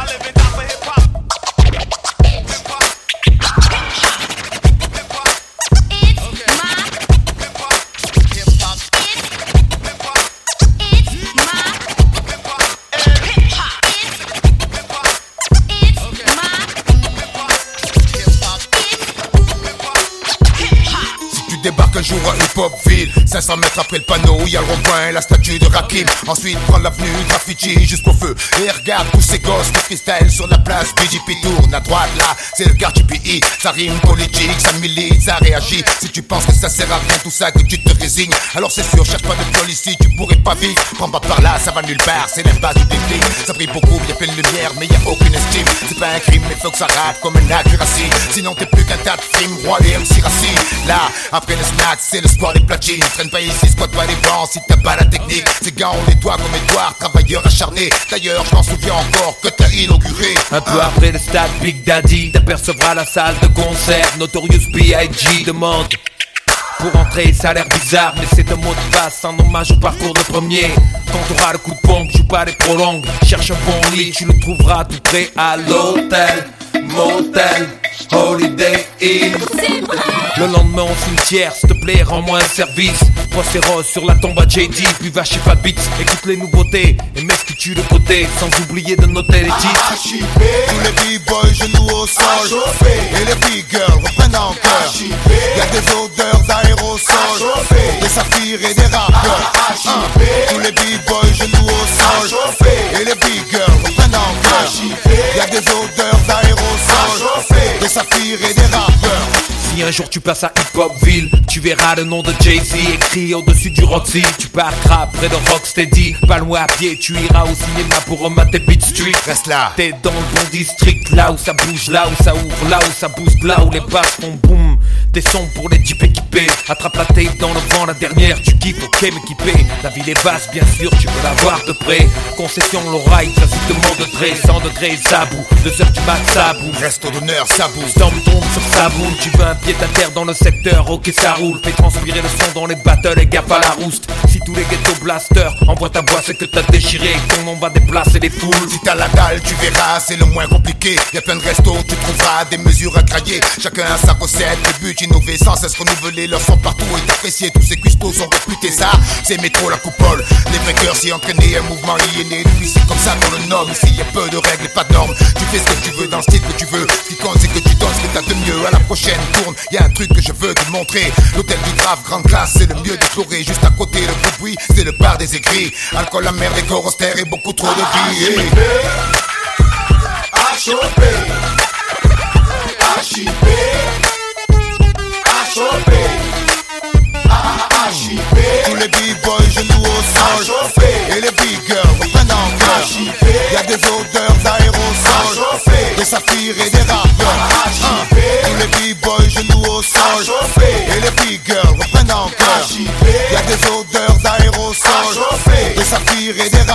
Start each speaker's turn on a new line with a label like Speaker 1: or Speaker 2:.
Speaker 1: Débarque un jour à hip-hop ville 500 mètres après le panneau où y a le rond-point, la statue de Rakim. Ensuite prends l'avenue graffiti jusqu'au feu et regarde tous ces gosses de freestyle sur la place. BGP tourne à droite, là c'est le quartier PI. Ça rime politique, ça milite, ça réagit. Si tu penses que ça sert à rien tout ça, que tu te résignes, alors c'est sûr, cherche pas de pôle ici, tu pourrais pas vivre. Prends pas par là, ça va nulle part, c'est l'impasse du déclin. Ça brille beaucoup, y'a plein de lumière, mais y'a aucune estime. C'est pas un crime, mais faut que ça rate comme un accuracy. Sinon t'es plus qu'un tas de films, roi des MC Rassi. Là, après le snack, c'est le sport des platines. Traîne pas ici, squatte pas les bancs si t'as pas la technique. Ces gars ont les doigts comme Edouard, travailleurs acharnés. D'ailleurs, je m'en souviens encore que t'as inauguré.
Speaker 2: Un peu après le stade Big Daddy, t'apercevras la salle de concert. Notorious B.I.G. demande pour entrer, ça a l'air bizarre, mais c'est un mot de passe, un hommage au parcours de premier. Quand t'auras le coup de pompe, joue pas les prolongues. Cherche un bon lit, tu le trouveras tout près à l'hôtel, motel, Holiday Inn. Le lendemain au cimetière, s'il te plaît, rends-moi un service. Prends ces roses sur la tombe à JD, puis va chez Fat Beats. Écoute les nouveautés et mets ce que tu de côté, sans oublier de noter les titres.
Speaker 1: Tous les b-boys genoux au sol et les big girls reprennent en cœur. Y'a des odeurs d'aérosols, des saphirs et des rappeurs. Tous les b-boys genoux au sol et les big girls reprennent en cœur. Y'a des odeurs d'aérosols, des saphirs et des rappeurs.
Speaker 2: Si un jour tu passes à Hip Hop Ville, tu verras le nom de Jay-Z écrit au-dessus du Roxy. Tu parqueras près de Rocksteady, pas loin à pied, tu iras au cinéma pour remater Beat Street.
Speaker 1: Reste là,
Speaker 2: t'es dans le bon district, là où ça bouge, là où ça ouvre, là où ça booste, là où les basses font boum. Des sons pour les types équipés, attrape la tape dans le vent, la dernière tu kiffes, ok m'équiper. La ville est vaste bien sûr, tu peux la voir de près. Concession l'oreille, classiquement de Dre, 100 degrés, ça boue, 2h du mat, ça boue.
Speaker 1: Resto d'honneur, ça boue.
Speaker 2: Storm tombe sur sa boule, tu veux un pied à terre dans le secteur, ok ça roule. Fais transpirer le son dans les battles et gaffe à la rouste. Si tous les ghetto blasters envoient ta voix, c'est que t'as déchiré et que ton nom va déplacer les foules.
Speaker 1: Si t'as la dalle, tu verras, c'est le moins compliqué. Y'a plein de restos, tu trouveras des mesures à craquer. Chacun a sa recette, le but innover sans cesse renouveler. Leur son partout est apprécié, tous ces cuistots sont réputés. Ça, c'est métro la coupole. Les breakers s'y entraînés, un mouvement y est né. Depuis c'est comme ça qu'on le nomme. Ici y'a peu de règles et pas de normes. Tu fais ce que tu veux dans le style que tu veux. Ce qui compte c'est que tu donnes ce que t'as de mieux. À la prochaine tourne, y'a un truc que je veux te montrer. L'hôtel du Grave, grande classe, c'est le mieux d'explorer. Juste à côté le bruit, c'est le bar des aigris. Alcool, la mer, des corostères et beaucoup trop de vie.
Speaker 3: À choper, à chipper, à choper, à chipper.
Speaker 1: Tous les b-boys genoux au sol et les big girls reprennent en cœur. Y'a des odeurs d'aérosols, des saphirs et des rappeurs. Tous les b-boys genoux au sol et les big girls reprennent en cœur. Y'a des odeurs d'aérosols, des saphirs et des rappeurs.